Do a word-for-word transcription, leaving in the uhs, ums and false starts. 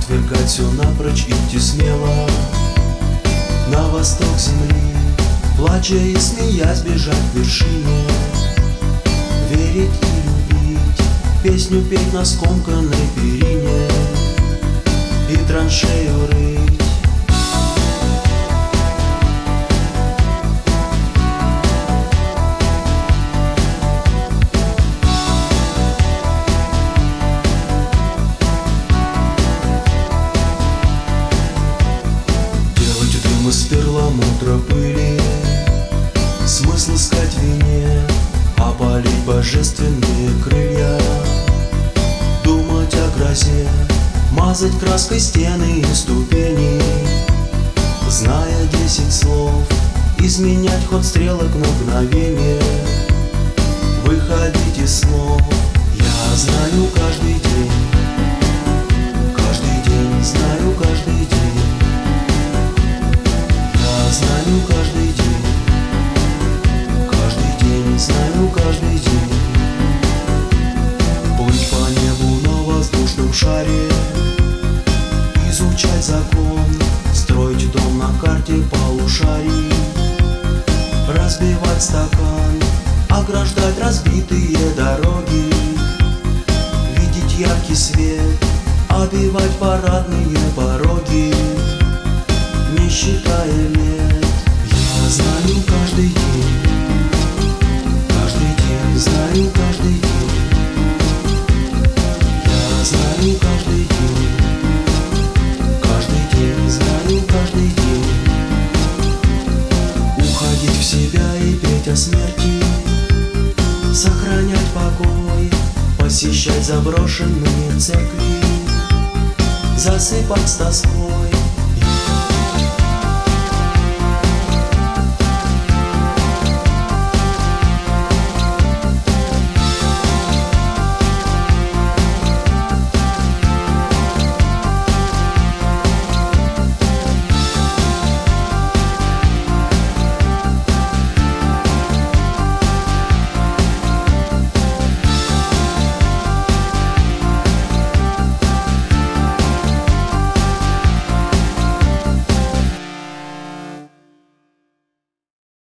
Отвергать все напрочь, идти смело на восток земли, плача и смеясь бежать к вершине, верить и любить, песню петь на скомканной перине и траншею рыть. Из перламутра пыли смысл искать в вине, опалить божественные крылья, думать о грозе, мазать краской стены и ступени, зная десять слов, изменять ход стрелок на мгновение, выходить из снов. Я знаю каждый день, каждый день, знаю каждый день. Знаю каждый день, каждый день, знаю каждый день. Плыть по небу на воздушном шаре, изучать закон, строить дом на карте полушарий, разбивать стакан, ограждать разбитые дороги, видеть яркий свет, обивать парадные пороги, не считая лет. Я знаю каждый день, каждый день, знаю каждый день. Я знаю каждый день, каждый день, знаю каждый день. Уходить в себя и петь о смерти, сохранять покой, посещать заброшенные церкви, засыпать с тоской.